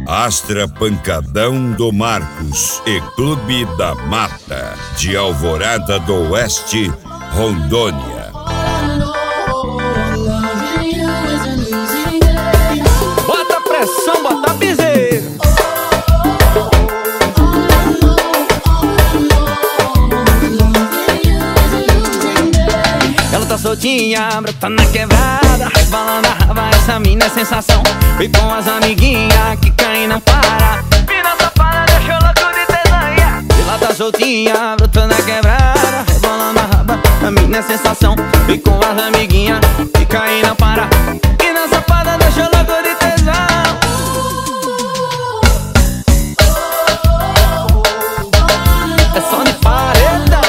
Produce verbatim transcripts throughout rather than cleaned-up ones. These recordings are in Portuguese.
Astra Pancadão do Marcos e Clube da Mata, de Alvorada do Oeste, Rondônia. Bota pressão, bota piseiro. Ela tá soltinha, brota na quebrada, rebolando a raba, essa mina é sensação. E com as amiguinhas que caem não para. Mina safada, deixou louco de tesanha. Ela tá soltinha, brota na quebrada, rebolando a raba, a mina é sensação. E com as amiguinhas que caem não para. Mina safada, deixou louco de tesão. É som de paredão.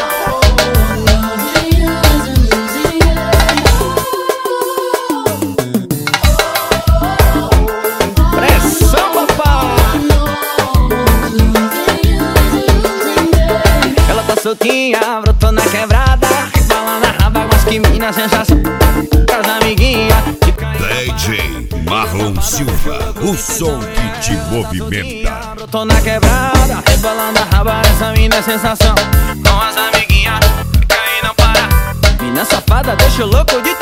Soltinha, brotou na quebrada, rebolando a raba, mas que mina sensação. Com as amiguinhas que caem. D J Marlon Silva, o som que te movimenta. Brotou na quebrada, rebolando a raba, essa mina é sensação. Com as amiguinhas que caem não para. Mina safada, deixa o louco de